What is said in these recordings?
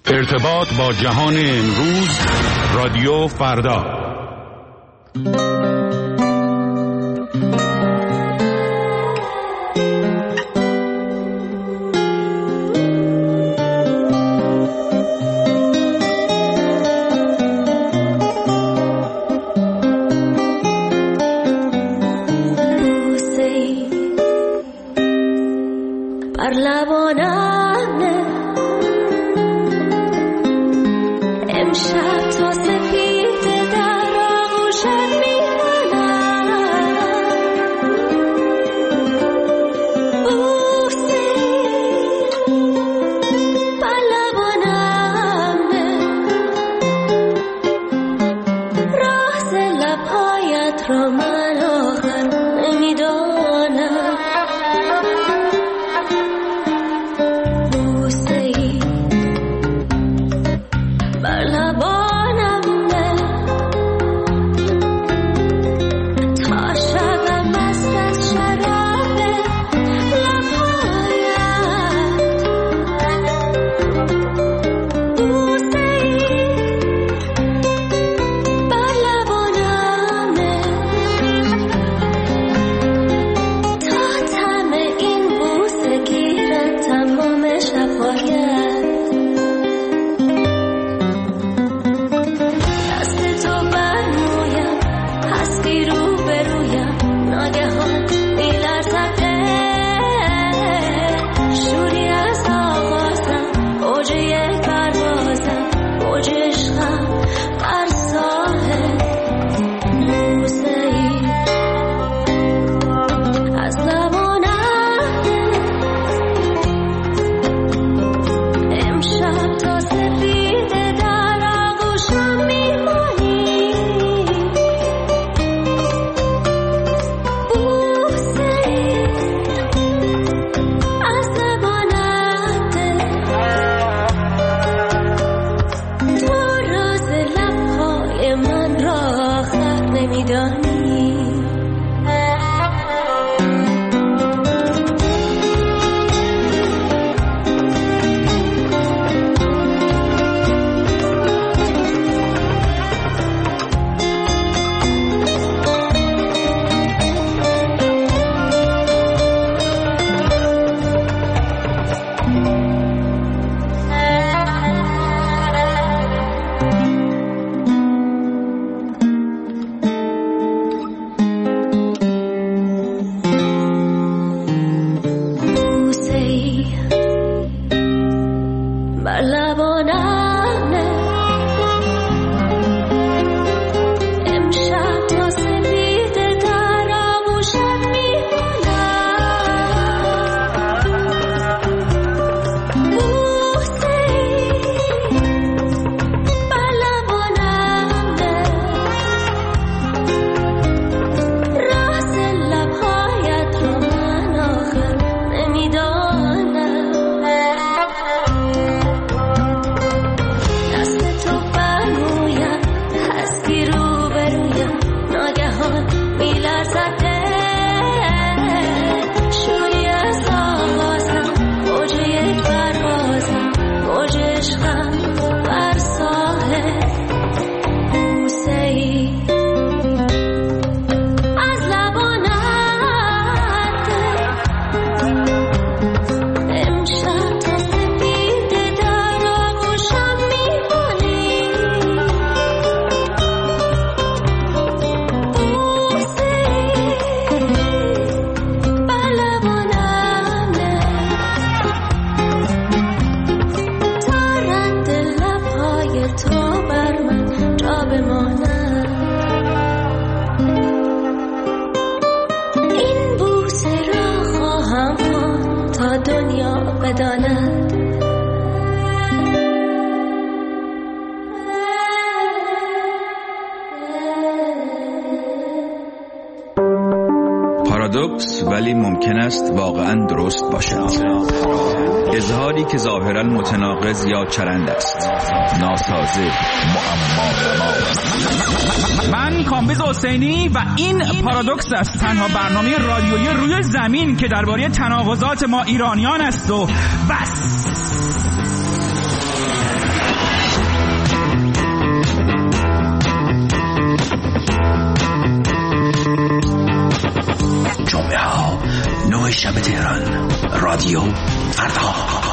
ارتباط با جهان امروز، رادیو فردا. پارادوکس ولی ممکن است واقعا درست باشد. اظهاری که ظاهرا متناقض یا چرند است، ناسازه، معما. من کامبیز حسینی و این پارادوکس است، تنها برنامه رادیویی روی زمین که درباره تناقضات ما ایرانیان است و بس. رادیو فردا.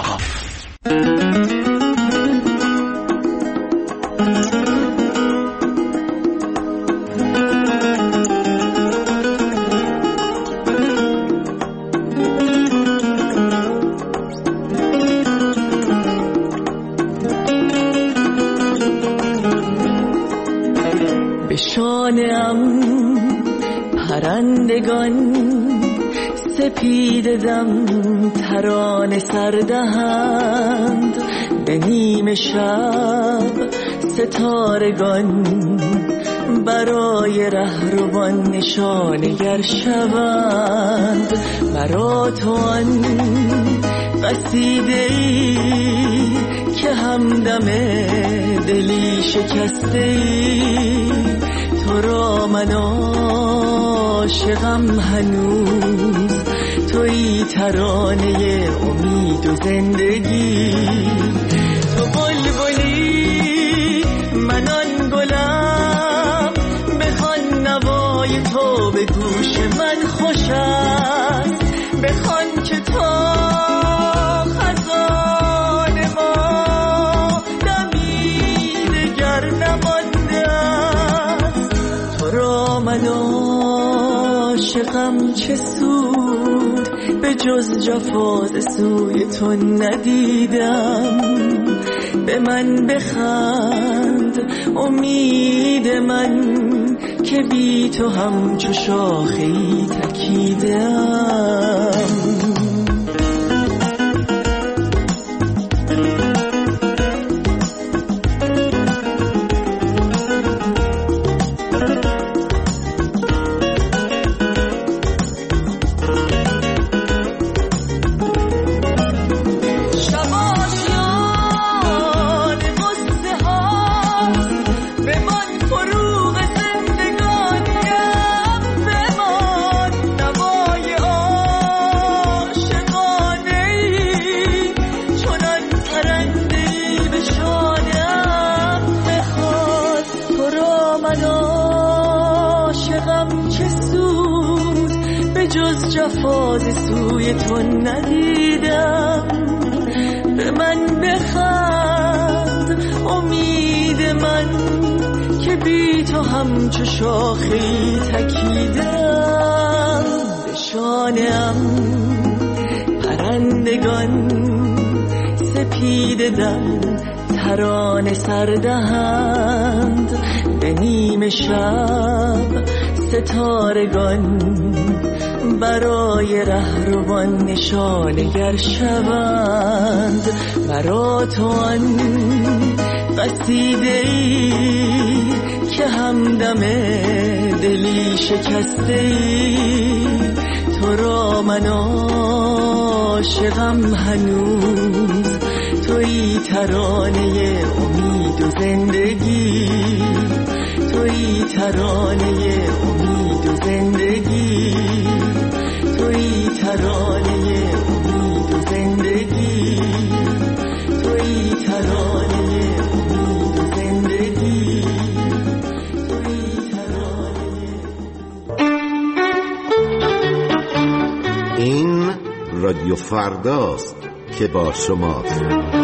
به شانه‌ام پرندگان سپید دم ترانه سردهند، به نیمه شب ستارگان برای رهروان نشانگر شوند. مرا تو آن قصیده‌ای که همدم دلی شکسته‌ای، تو را من عاشقم هنوز، تویی ترانه امید و زندگی. تو بلبلی من آن گلم، بخوان نوای تو به گوش من خوش است، بخوان که تا خزان ما دمی دگر نمانده است. تو را من عاشقم چه سود، به جز جفا ز سوی تو ندیدم. به من بخند امید من که بی تو همچو شاخه‌ای تکیدم. جفا ز سوی تو ندیدم. به من بخند امید من که بی تو همچو شاخه‌ای تکیدم. به شانه‌ام پرندگان سپید دم ترانه سردهند، به نیمه شب ستارگان برای رهروان نشانگر شوند. مرا تو آن قصیده‌ای که همدم دلی شکسته‌ای، تو را من عاشقم هنوز، تویی ترانه امید و زندگی. تویی ترانه امید و زندگی. تویی ترانه امید و زندگی. تویی ترانه امید و زندگی. تویی ترانه. این رادیو فرداست که با شماست.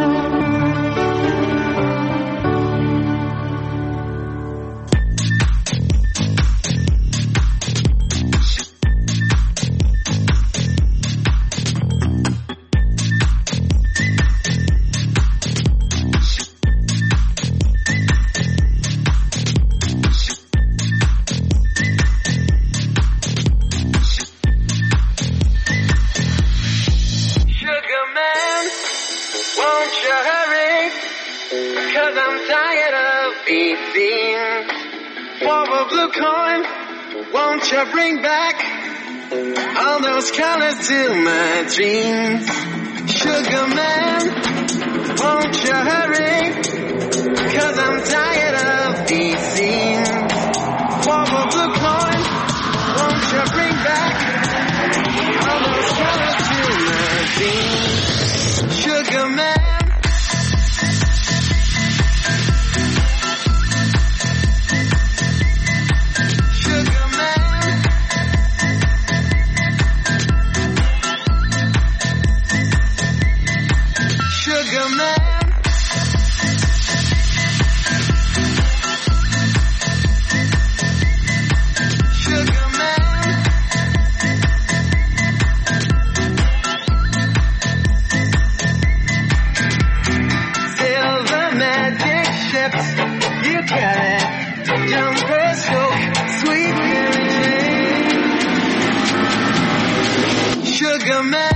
Bring back all those colors to my dreams. Sugar man, won't you hurry? 'Cause I'm tired of these scenes. For a blue coin, won't you bring back all those colors to my dreams? Sugar man. Sugar man. Sugar man. Silver magic ships you carry, jumper silk, sweet Mary Jane. Sugar man.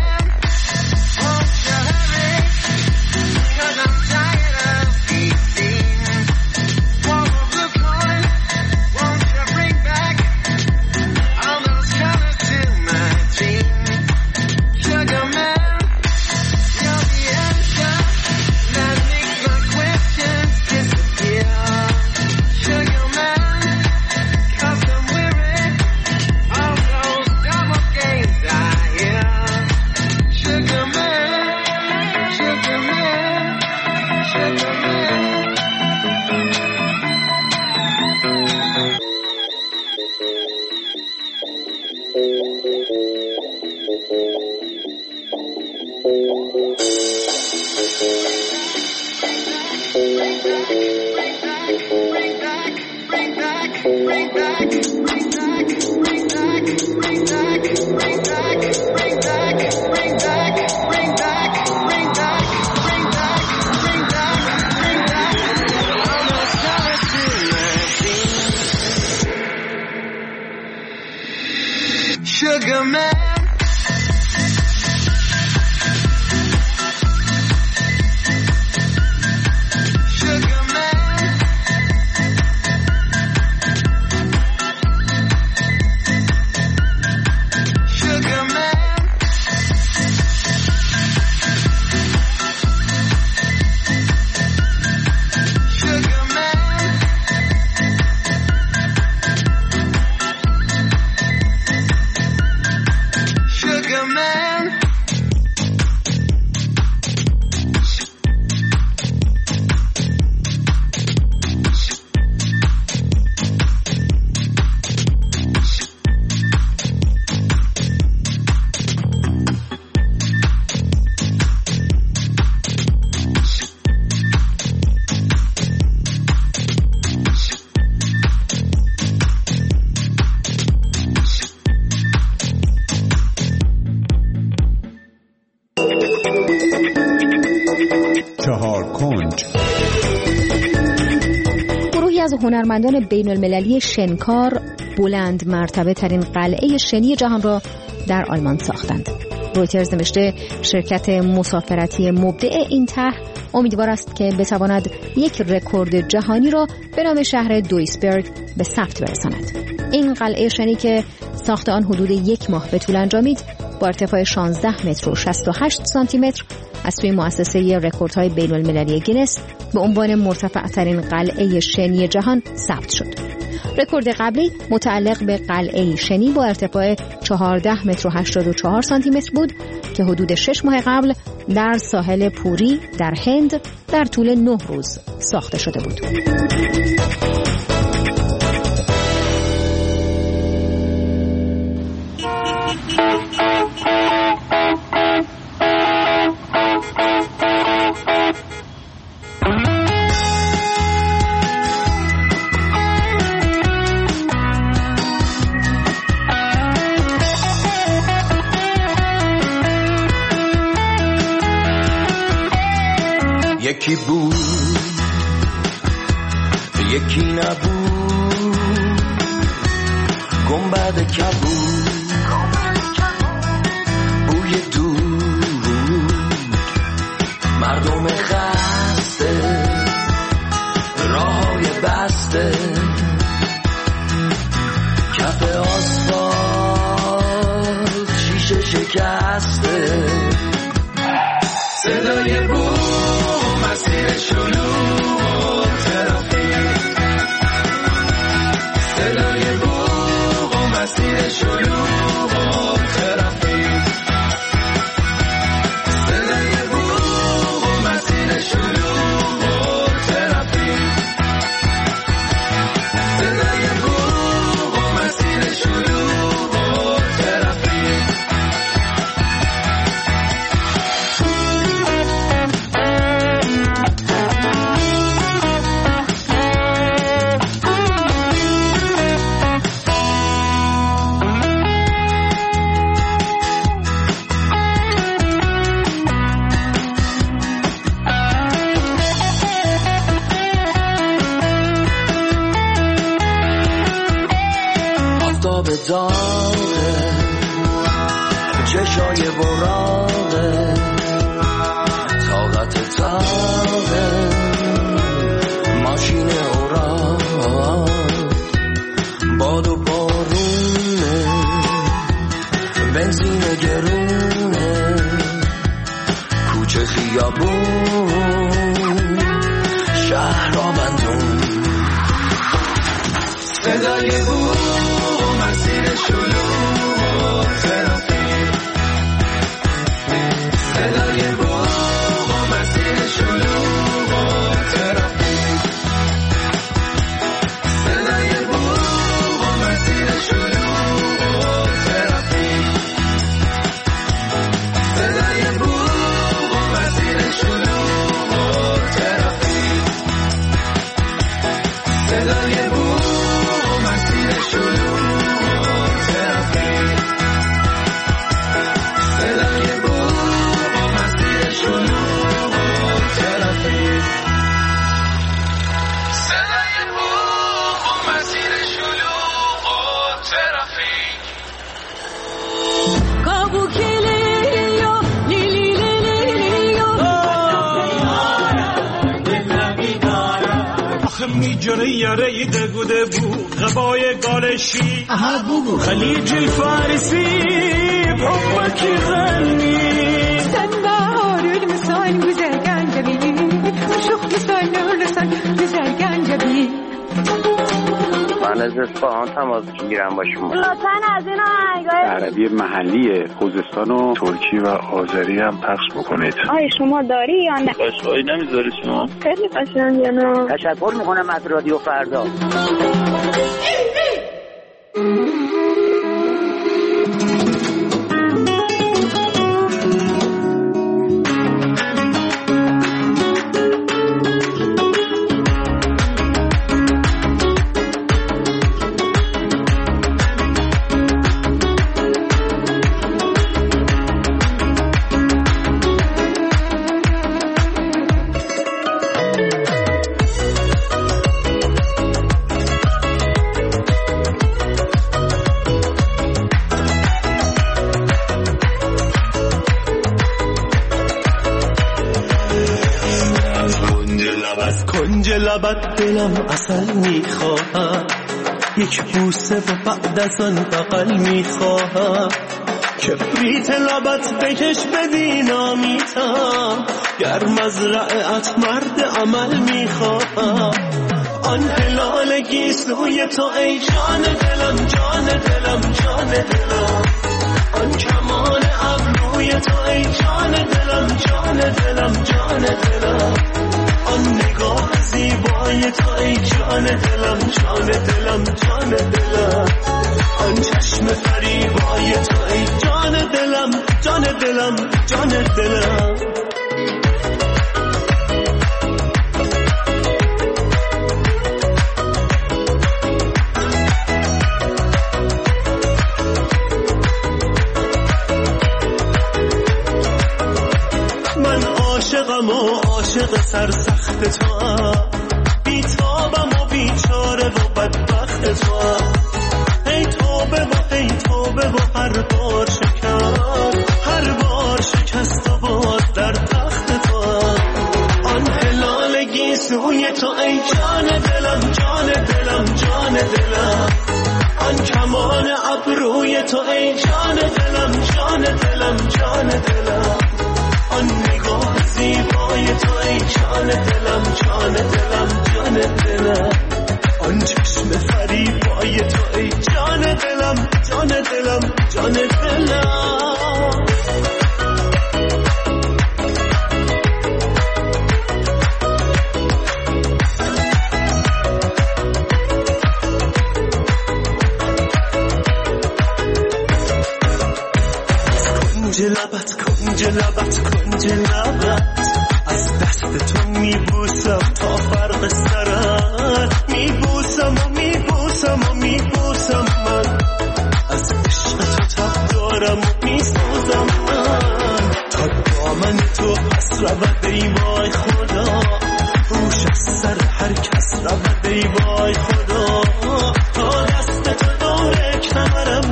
Sugar man. گروهی از هنرمندان بین المللی شنکار بلند مرتبه ترین قلعه شنی جهان را در آلمان ساختند. رویترز نوشته شرکت مسافرتی مبدع این طرح امیدوار است که بتواند یک رکورد جهانی را به نام شهر دویسبرگ به ثبت برساند. این قلعه شنی که ساخت آن حدود 1 ماه به طول انجامید با ارتفاع 16 متر و 68 سانتی متر از سوی مؤسسه رکوردهای بین المللی گینس به عنوان مرتفع‌ترین قلعه شنی جهان ثبت شد. رکورد قبلی متعلق به قلعه شنی با ارتفاع 14 متر و 84 سانتی متر بود که حدود 6 ماه قبل در ساحل پوری در هند در طول 9 روز ساخته شده بود. یکی بود یکی نبود، گنبد کبود بوی دود، مردم خسته راههای بسته، کف آسفالت شیشه شکسته، صدای بوم مسیر شلوغ ترافیک، صدای بوم مسیر شلوغ ترافیک، داغه، چشای براغه، طاقت تاغه، ماشین اوراق، باد و بارونه، بنزین گرونه، کوچه خیابون، شهر آبندون، صدای بوم، مسیر شلوغ و ترافیک، صدای بوم، مسیر شلوغ و ترافیک، صدای بوم، مسیر شلوغ و ترافیک، صدای بوم، مسیر شلوغ و ترافیک، صدای بوم، مسیر شلوغ و ترافیک، صدای بوم، مسیر شلوغ و ترافیک، صدای بوم، مسیر شلوغ و ترافیک. میجره یاره دگوده بو غبای گالشی خلیج الفارسی بحبك غني سنبار المسان بزرگان جبی شوخ مثال لسان بزرگان جبی. من از اصفهان تماس میگیرم با شما. لطفاً از این آهنگای عربی محلی خوزستان و ترکی و آذری هم پخش بکنید. آیا شما داری یا نه؟ قشقایی نمیذاری شما؟ خیلی قشنگه نه. تشکر میکنم از رادیو فردا. لبت دلم اصل میخواهم، یک بوسه و بعد از آن بغل میخواهم، کبریت لبت بکش بدینامیتم، گر مزرعت مرد عمل میخواهم، آن هلال گیسوی تو ای جان دلم، جان دلم، جان دلم، آن کمان ابروی تو ای جان دلم، جان دلم، جان دلم، آن نگاه زیبای تو ای جان دلم، جان دلم، جان دلم، آن چشم فریبای تو ای جان دلم، جان دلم، جان دلم. من عاشقم و عاشق سرسخت تو هم، بیتابم و بیچاره و بدبخت تو هم، ای توبه و ای توبه و هر بار شکست و باز در تخت تو هم، آن هلال گیسوی تو ای جان دلم، جان دلم، جان دلم، آن کمان ابروی تو ای جان دلم، جان دلم، جان دلم، آن نگاه زیبای تو ای جان دلم، جان دلم، جان دلم، آن چشم فریبای تو ای جان دلم، جان دلم، جان دلم. کنج لبت از دست تو میبوسم تا فرق سرت، میبوسم و میبوسم و میبوسم من، از عشق تو تب دارم و میسوزم من، تا دامن تو پس رود ای وای خدا، روش از سر هر کس رود ای وای خدا، تا دست تو دور کمرم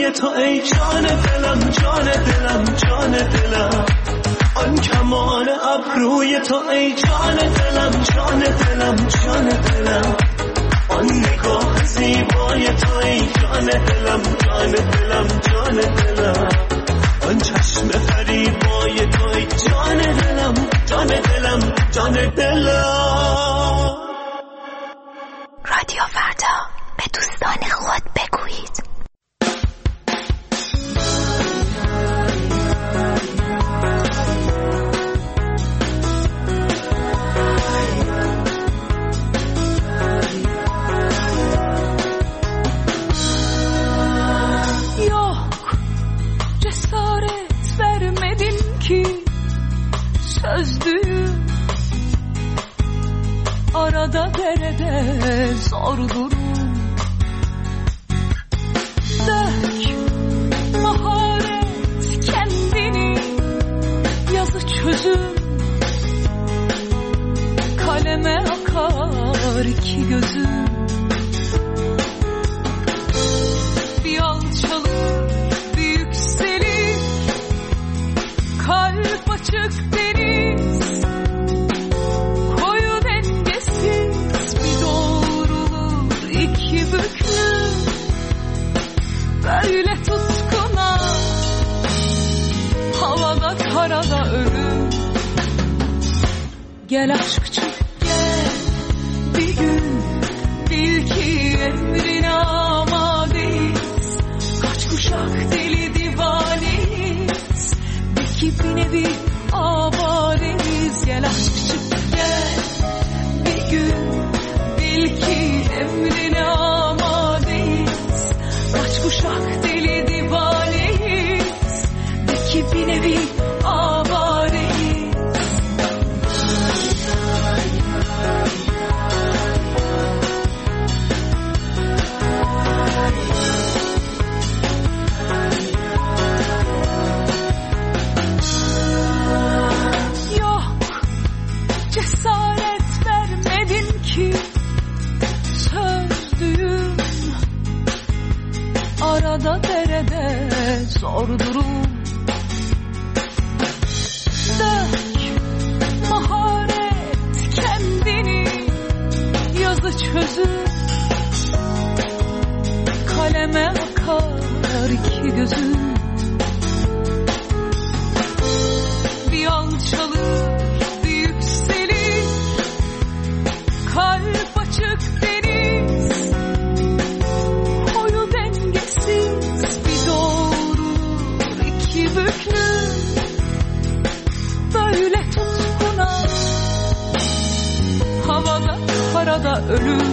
روی تو ای جان دلم جان دلم جان دلم آن کمان ابروی تو ای جان دلم جان دلم جان دلم آن نگاه زیبای تو ای جان دلم جان دلم جان دلم آن چشم فریبای تو ای جان دلم جان دلم جان دلم. رادیو فردا، به دوستان خود بگویید. Sözdüğüm arada derede zor durum dök maharet kendini yazı çözüm kaleme akar iki gözüm bir alçalır bir yükselir kalp açık deniz koyu dengesiz bir doğrulur iki büklüm böyle tutkuna havada karada ölüm gel aşkçı gel bir gün bil ki emrine amadeyiz kaç kuşak deli divaneyiz belki bir nevi avariz gel aşkçı gel bir gün bil ki emrine amadeyiz kaç kuşak deli divaneyiz belki bir nevi avariz. Arada derede zor durum dök maharet kendini yazı çözüm kaleme akar iki gözüm bir alçalır bir yükselir kalp açık deniz koyu dengesiz bir doğrulur iki büklüm böyle tutkuna havada karada ölüm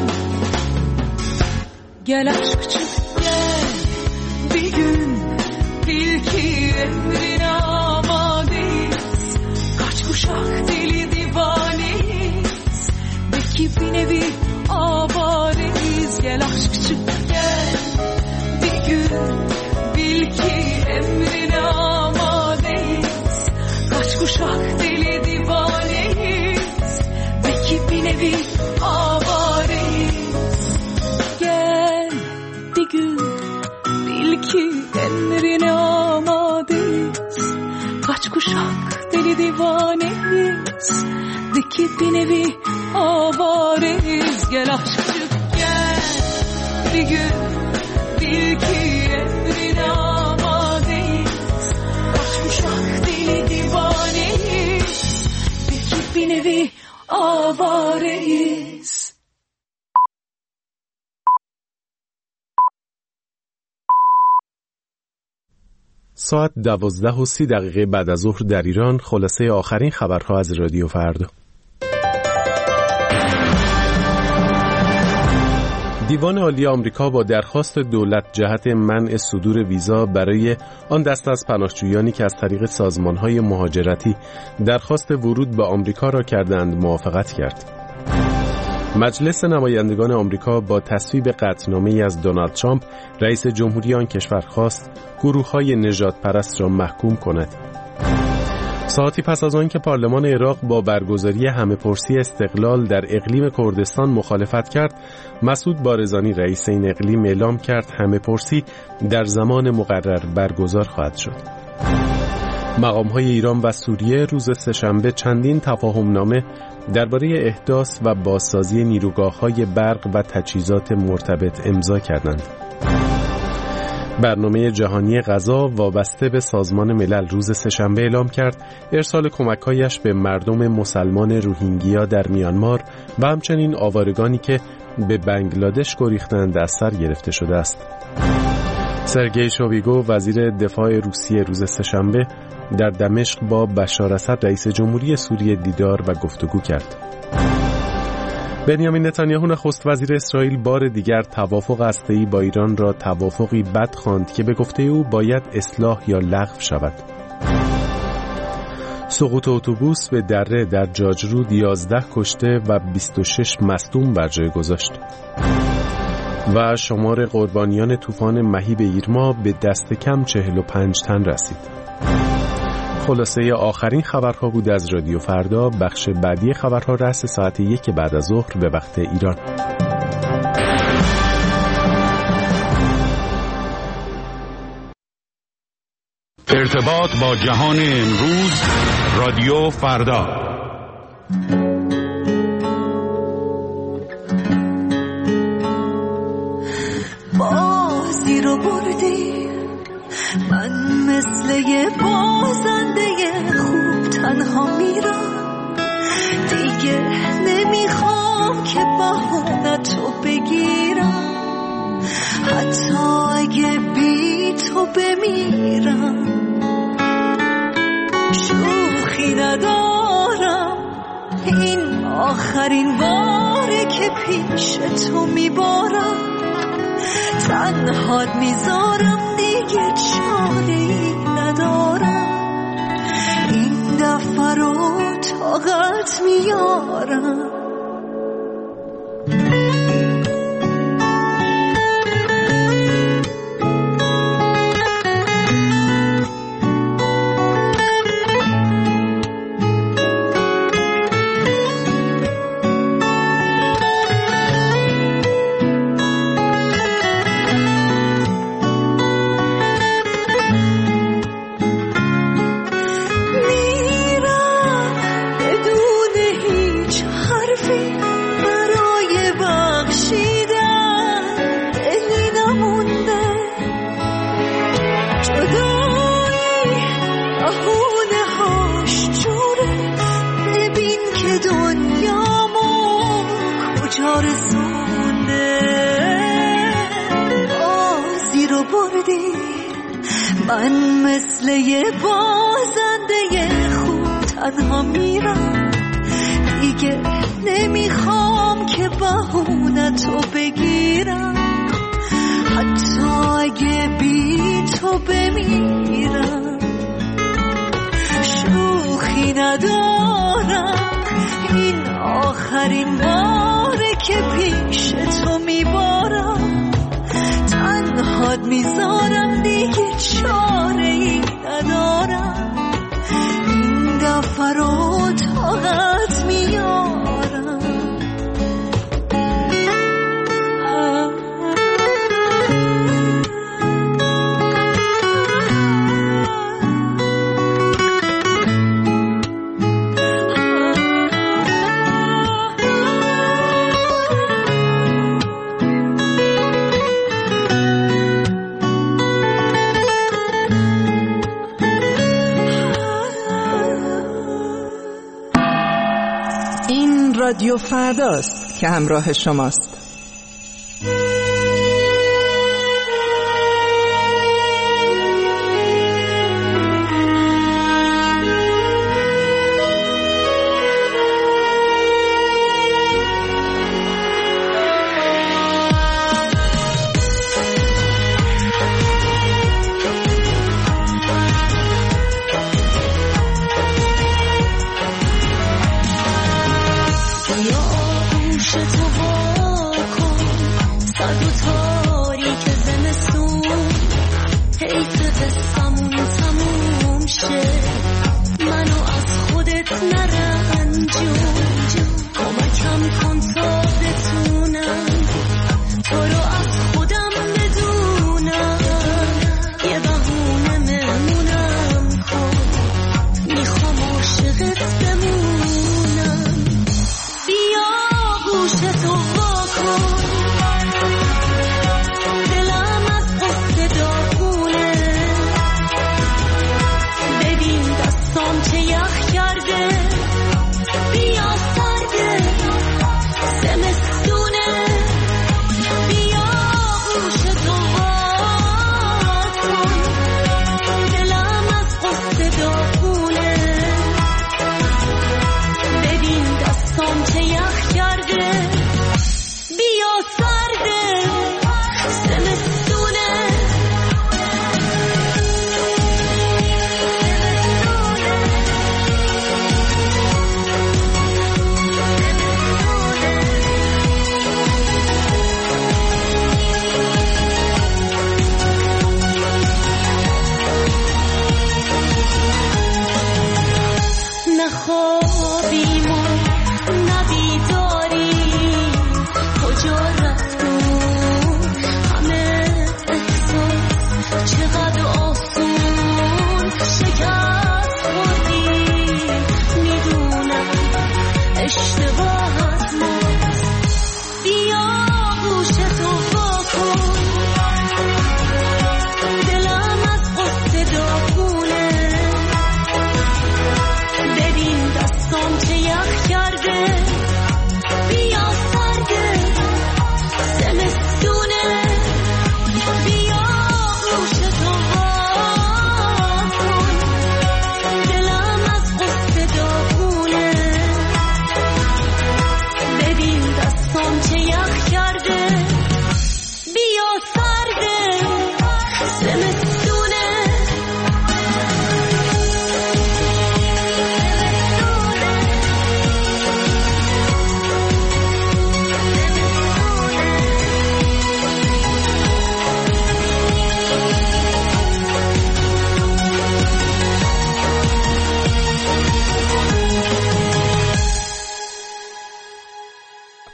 gel aşkçı gel bir gün bil ki emrine amadeyiz kaç kuşak deli divaneyiz belki bir nevi avariz gel aşkçı gel bir gün bil ki emrine amadeyiz kaç kuşak deli divaneyiz belki bir nevi avariz gel bir gün bil ki emrine amadeyiz kaç kuşak deli divaneyiz belki bir nevi avariz gel aşkçı gel bir gün bil ki emrine amadeyiz kaç kuşak deli divaneyiz belki bir nevi avareyiz. ساعت 12:30 بعد از ظهر در ایران. خلاصه آخرین خبرها از رادیو فردا. دیوان عالی آمریکا با درخواست دولت جهت منع صدور ویزا برای آن دست از پناهجویانی که از طریق سازمان‌های مهاجرتی درخواست ورود به آمریکا را کردند موافقت کرد. مجلس نمایندگان آمریکا با تصویب قطعنامه‌ای از دونالد ترامپ رئیس جمهوری آن کشور خواست گروه‌های نژادپرست را محکوم کند. ساعتی پس از آن که پارلمان عراق با برگزاری همه‌پرسی استقلال در اقلیم کردستان مخالفت کرد، مسعود بارزانی رئیس این اقلیم اعلام کرد همه‌پرسی در زمان مقرر برگزار خواهد شد. مقام‌های ایران و سوریه روز سه‌شنبه چندین تفاهمنامه درباره احداث و بازسازی نیروگاه‌های برق و تجهیزات مرتبط امضا کردند. برنامه جهانی غذا وابسته به سازمان ملل روز سه‌شنبه اعلام کرد ارسال کمک‌هایش به مردم مسلمان روهینگیا در میانمار و همچنین آوارگانی که به بنگلادش گریختند از سر گرفته شده است. سرگئی شویگو وزیر دفاع روسیه روز سه‌شنبه در دمشق با بشار اسد رئیس جمهوری سوریه دیدار و گفتگو کرد. بنیامین نتانیاهو نخست وزیر اسرائیل بار دیگر توافق هسته‌ای با ایران را توافقی بد خواند که به گفته او باید اصلاح یا لغو شود. سقوط اتوبوس به دره در جاجرود 11 کشته و 26 مصدوم بر جای گذاشت. و شمار قربانیان طوفان مهیب ایرما به دست کم 45 تن رسید. خلاصه آخرین خبرها بود از رادیو فردا. بخش بعدی خبرها رأس ساعت 1 بعد از ظهر به وقت ایران. ارتباط با جهان امروز، رادیو فردا. بازی رو بردی، من مثل یه بازنده خوب تنها میرم، دیگه نمیخوام که بهونه‌تو بگیرم، حتی اگه بی تو بمیرم. شوخی ندارم، این آخرین باره که پیش تو میبارم، تنهات میذارم، دیگه چاره‌ای ندارم، این دفعه رو طاقت میارم. من مثل یه بازنده خوب تنها میرم، دیگه نمیخوام که بهونه‌تو بگیرم، حتی اگه بی تو بمیرم. شوخی ندارم، این آخرین باره که پیش تو میبارم، تنهات میذارم، دیگه چاره‌ای ندارم، این دفعه رو طاقت میارم. رادیو فرداست که همراه شماست. منو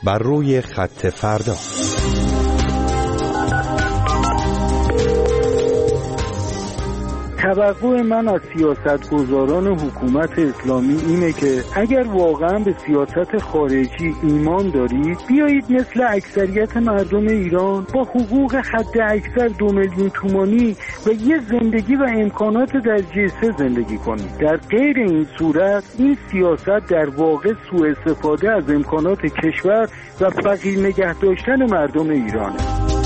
بر روی خط فردا. توقع من از سیاستگزاران حکومت اسلامی اینه که اگر واقعا به سیاست خارجی ایمان دارید، بیایید مثل اکثریت مردم ایران با حقوق حد اکثر 2 میلیون تومانی و یه زندگی و امکانات درجه 3 زندگی کنید. در غیر این صورت این سیاست در واقع سوء استفاده از امکانات کشور و فقیر نگه داشتن مردم ایرانه.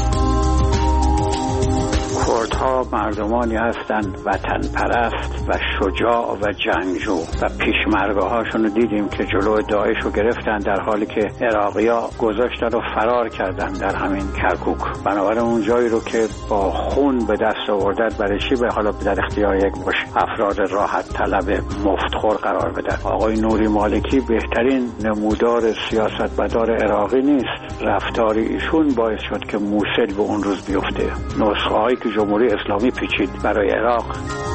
کردها مردمانی هستند وطن پرست و شجاع و جنگجو و پیشمرگه هاشون رو دیدیم که جلو داعش رو گرفتن در حالی که عراقی‌ها گذاشتن و فرار کردن در همین کرکوک. بنابراین اون جایی رو که با خون به دست آوردن برای چی به حالا در اختیار یک مش افراد راحت طلب مفتخور قرار بدن؟ آقای نوری مالکی بهترین نمودار سیاستمدار عراقی نیست. رفتار ایشون باعث شد که موصل به اون روز بیفته. نسخه‌هایی که جمهوری اسلامی پیچید برای عراق.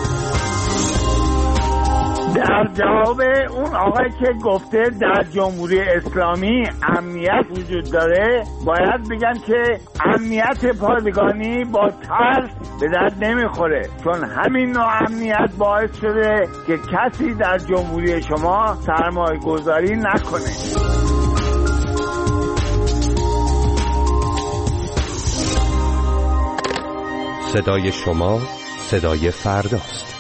در جواب اون آقای که گفته در جمهوری اسلامی امنیت وجود داره، باید بگم که امنیت پادگانی با ترس به درد نمیخوره، چون همین نوع امنیت باعث شده که کسی در جمهوری شما سرمایه گذاری نکنه. صدای شما صدای فرداست.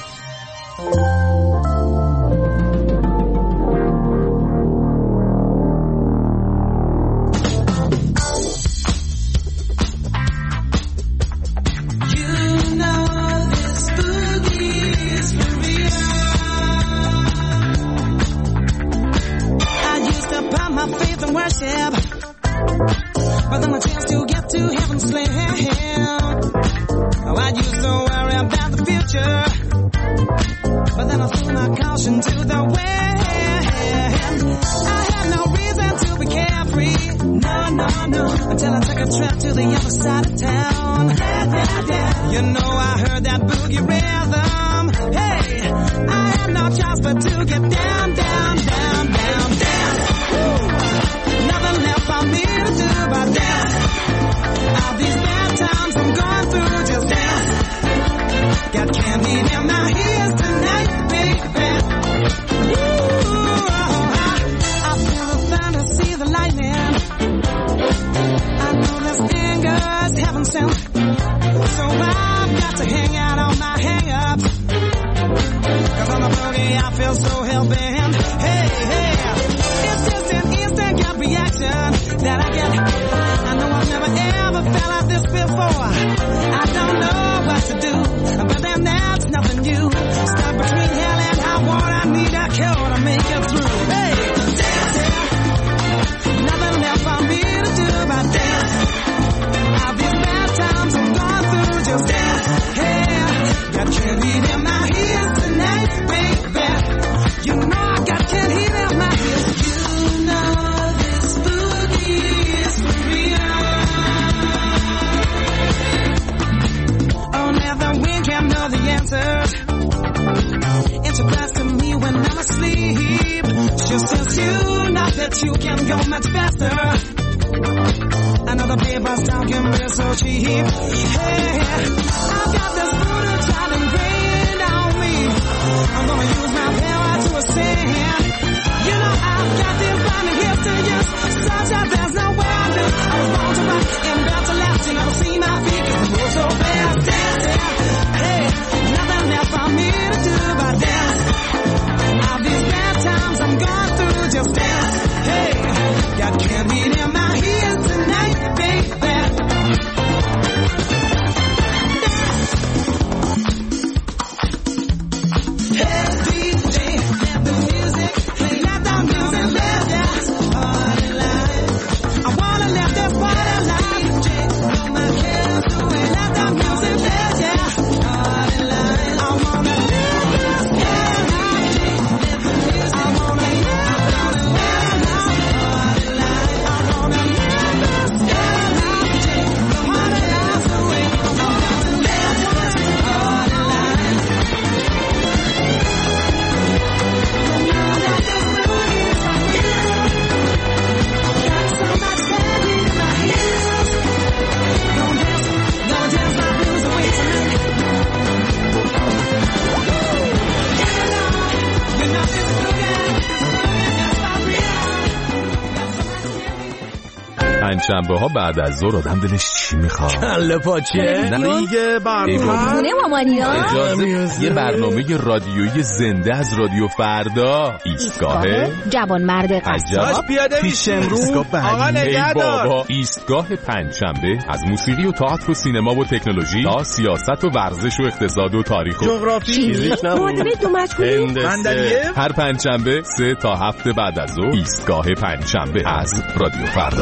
پنجشنبه ها بعد از ظهر آدم دلش چی میخواد؟ کله پاچه؟ نه دیگه برنامه یه برنامه رادیویی زنده از رادیو فردا. ایستگاه جوانمرد قصاب پیش امروز. آقا نگهدار. ایستگاه پنجشنبه از موسیقی و تئاتر و سینما و تکنولوژی تا سیاست و ورزش و اقتصاد و تاریخ و جغرافی، معادله دو مجهولی، هر پنجشنبه 3 تا 7 بعد از ظهر. ایستگاه پنجشنبه از رادیو فردا.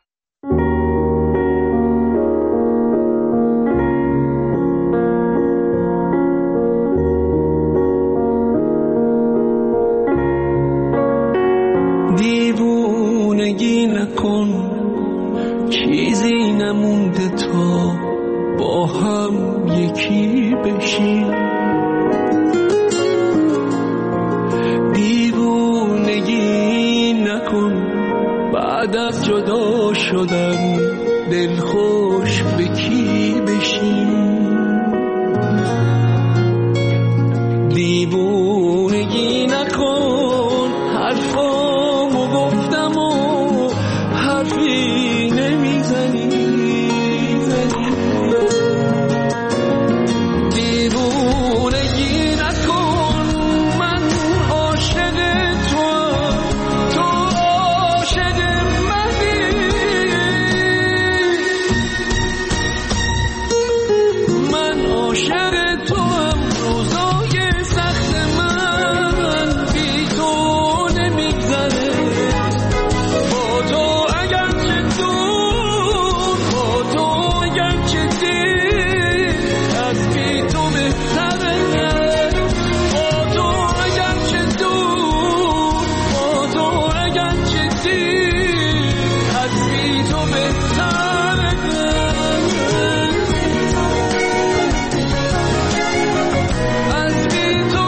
دیوونگی نکن، چیزی نمونده تا با هم یکی بشیم. دیوونگی نکن، بعد از جدا شدن دلخوش به کی بشیم. دیوونگی نکن، حرفامو گفتم و حرفی نمیزنی. دیوونگی نکن، من عاشق توام، تو عاشق منی. من عاشق توام، روزای سخت من بی تو نمیگذره. با تو اگرچه دور، با تو اگرچه دیر، از بی تو بهتره. با تو اگرچه دور، با تو اگرچه دیر، از بی تو بهتره. از بی تو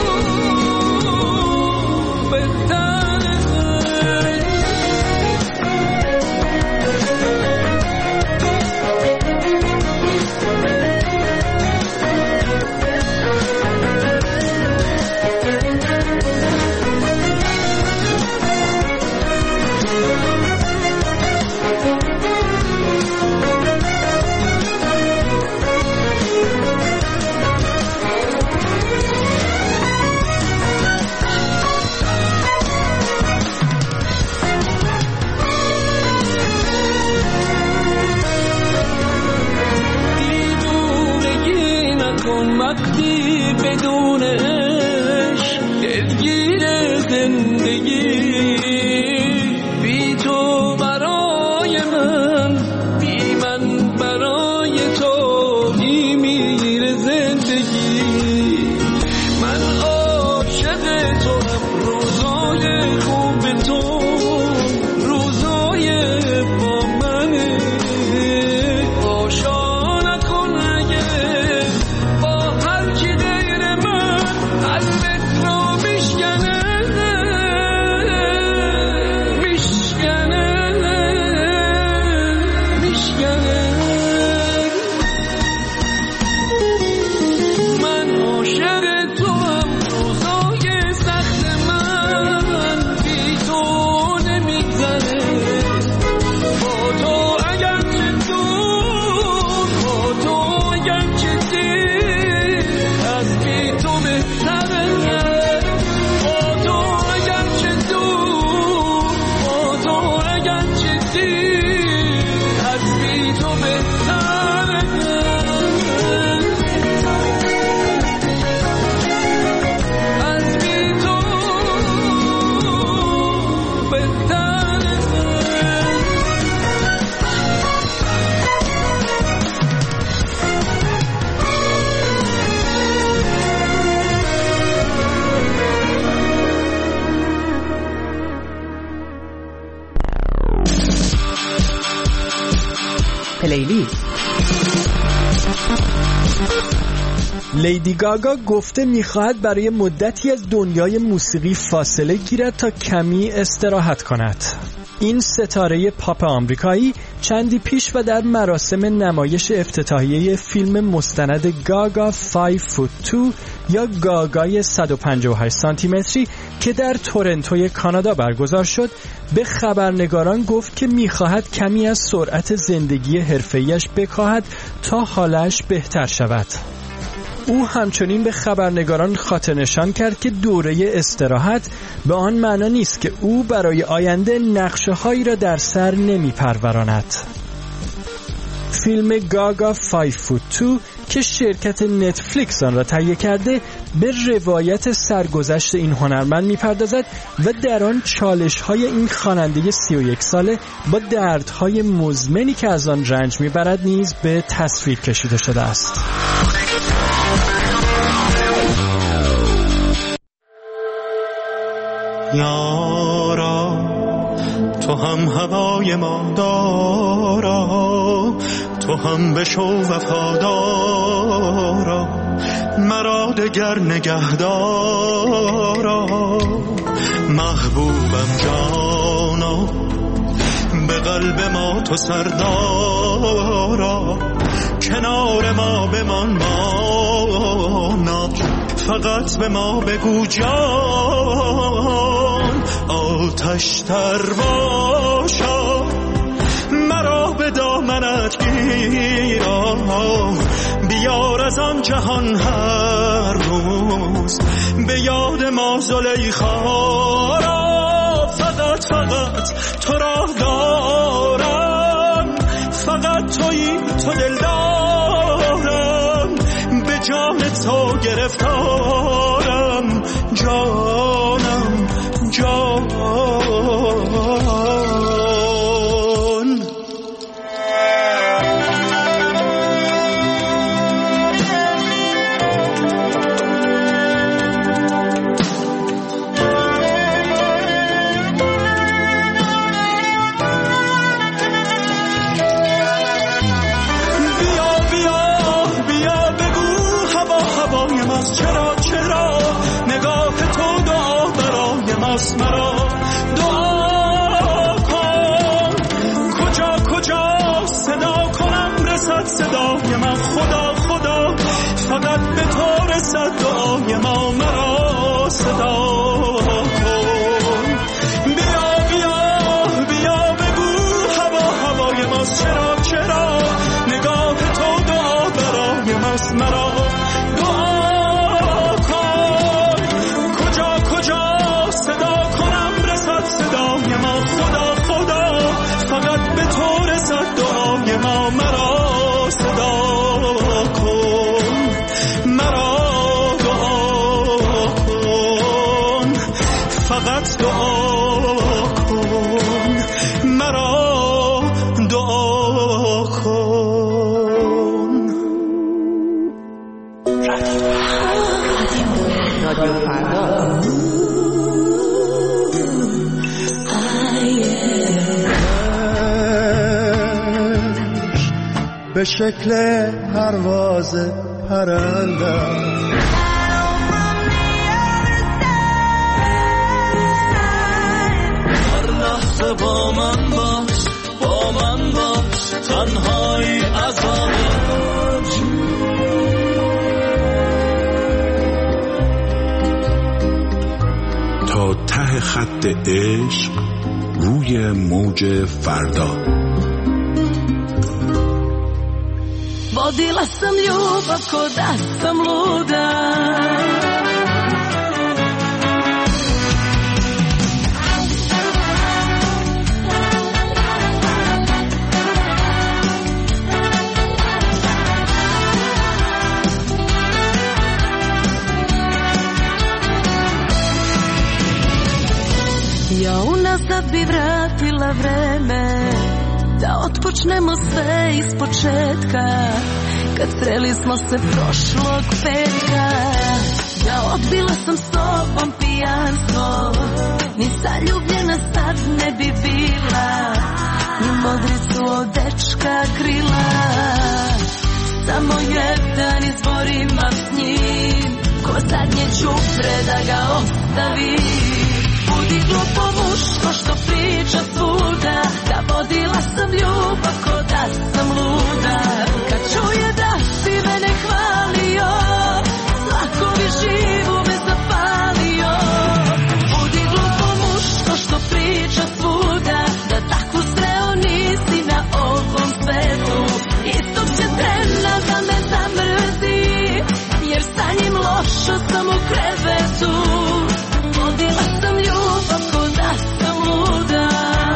دیوونگی نکن، وقتی بدون عشق دلگیر زندگی. بی تو برای من، بی من برای تو میمیره زندگی. من عاشق تو هم، روزای خوب تو روزای با منه. آشا نکن اگه با هر کی غیر من قلبت رو میشکنه. من عاشق تو هم، روزای سخت من بی تو نمیگذره. با تو اگرچه دور، با تو اگرچه دیر، از بی تو بهتره. با تو اگرچه دور، با تو اگرچه دیر، از بی تو بهتره. از بی تو بهتره. پلیلیست. لیدی گاگا گفته میخواهد برای مدتی از دنیای موسیقی فاصله گیرد تا کمی استراحت کند. این ستاره پاپ آمریکایی چندی پیش و در مراسم نمایش افتتاحیه فیلم مستند گاگا 5 فوت 2 یا گاگای 158 سانتی متری که در تورنتوی کانادا برگزار شد به خبرنگاران گفت که می‌خواهد کمی از سرعت زندگی حرفه‌ایش بکاهد تا حالش بهتر شود. او همچنین به خبرنگاران خاطر نشان کرد که دوره استراحت به آن معنا نیست که او برای آینده نقشه‌هایی را در سر نمی‌پروراند. فیلم گاگا 5 فوت 2 که شرکت نتفلیکس آن را تهیه کرده به روایت سرگذشت این هنرمند می‌پردازد و در آن چالش‌های این خواننده 31 ساله با دردهای مزمنی که از آن رنج می‌برد نیز به تصویر کشیده شده است. یارا تو هم هوای ما دارا، تو هم بشو وفادارا، مرا دگر نگهدارا. محبوبم جانا به قلب ما تو سردارا، کنار ما بمان مانا، فقط به ما بگو جان آتش تر باشا، مرا به دامنت گیرا، بیار از آن جهان هر روز به یاد ما زلیخا را. فقط تو را دارم، فقط تویی تو دل دارم، به جان تو گرفتارم، جانم جان. چرا نگاه تو دعا برای ماست، مرا دعا کن. کجا صدا کنم رسد صدای من، خدا فقط به تو رسد دعای ما، مرا صدا کن. بیا بگو هوای ماست، چرا نگاه تو دعا برای ماست، مرا به شکل پرواز پرنده هر لحظه با من باش تنهایی عذابم. تا ته خط عشق روی موج فردا. Vodila sam ljubav ko da sam luda, ja unazad bi vratila vreme da otpočnemo sve iz početka, kad sreli smo se prošlog petka. Ja odbila sam s tobom pijanstvo, ni zaljubljena sad ne bi bila, ni modricu od dečka krila. Samo jedan izbor imam s njim, ko zadnje čupre da ga ostavim. Budi glupo muško što priča svuda, da vodila sam ljubav ko da sam luda. Kad čuje da si mene hvalio, znakovi živu me zapalio. Budi glupo muško što priča svuda, da takvu sreo nisi na ovom svetu. Istog će trena da me zamrzi, jer sa njim lošo sam u krevetu. Vodila sam ljubav ko da sam luda.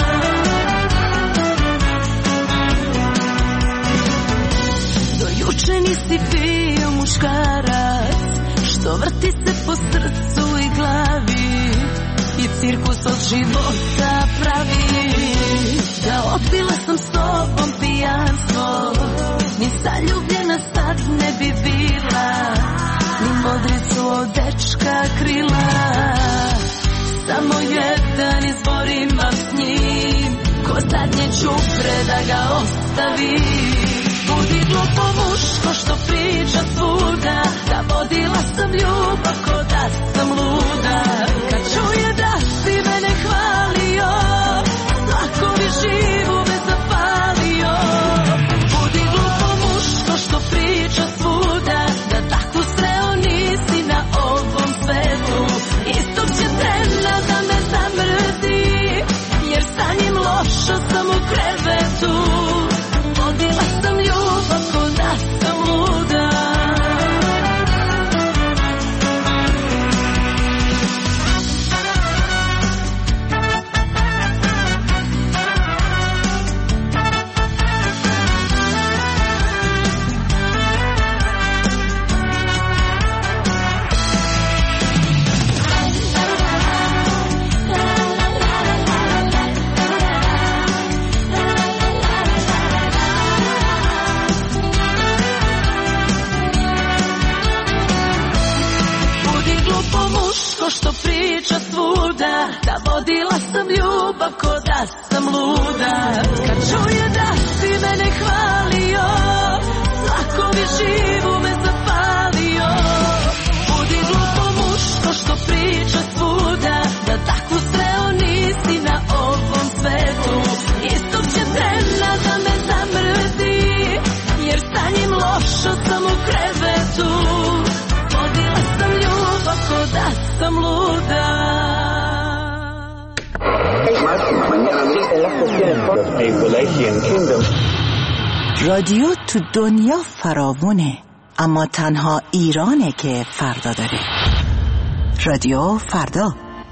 Do juče nisi bio muškarac, što vrti se po srcu i glavi i cirkus od života pravi. Da odbila sam s tobom pijanstvo, ni zaljubljena sad ne bi bila, ni modricu od dečka krila. Samo jedan izbor imam s njim, ko zadnje čupre da ga ostavi. Budi glupo muško što priča svuda, da vodila sam ljubav ko da sam luda. Kad čuje da si mene hvalio, znakovi živu me zapalio. Budi glupo muško što priča svuda, da takvu sreo nisi na ovom svetu. Istog će trena da me zamrzi, jer sa njim lošo sam u krevetu. Vodila sam ljubav ko da sam luda. Što priča svuda, da vodila sam ljubav ko da sam luda. Kad čuje da si mene hvalio, znakovi živu me zapalio. Budi glupo muško što priča svuda, da takvu sreo nisi na ovom svetu. Istog će trena da me zamrzi, jer sa njim lošo sam u krevetu. Vodila sam ljubav ko da sam luda. رادیو تو دنیا فراوونه، اما تنها ایرانه که فردا داره. رادیو فردا.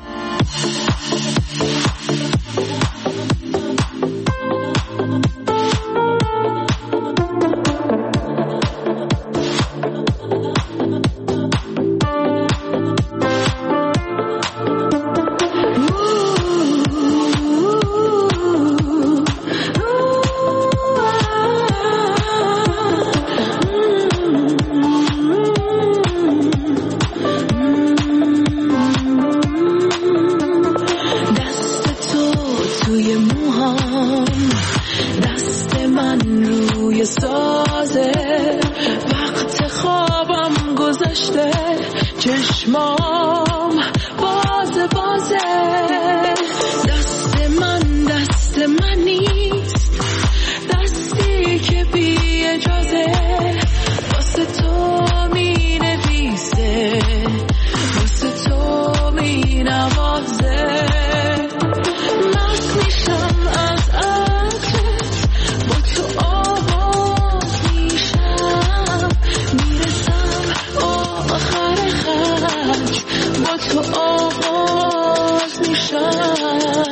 چشمام باز بازه، دست من نیست، دستی که بی اجازه واسه تو می نویسه، واسه تو می نوازه. مست میشم از عطرت، با تو آواز میشم، میرسم آخر خرج، با تو آواز میشم.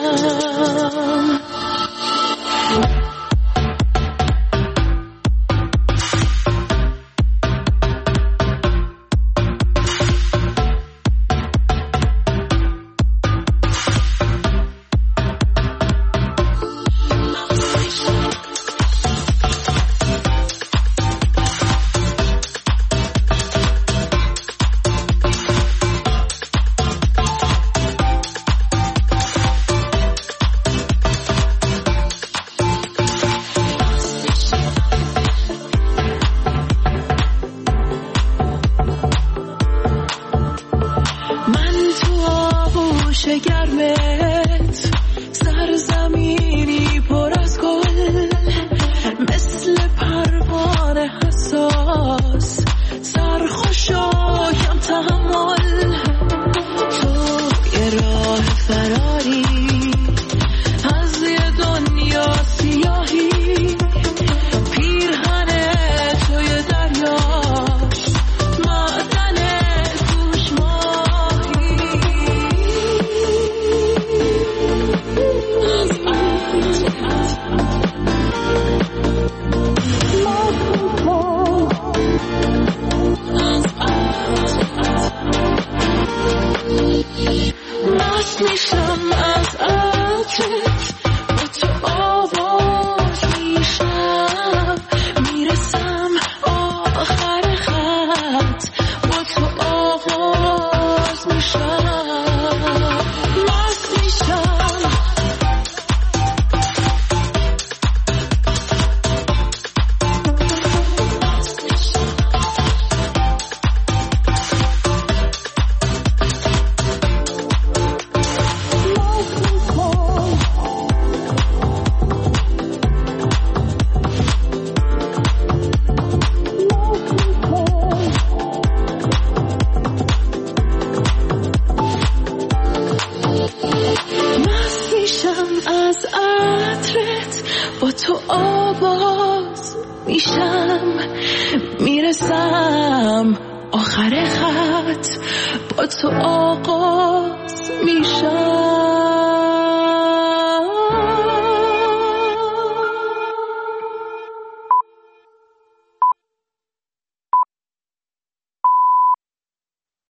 گرمت میشم، میرسم آخر خط با تو آغاز میشم.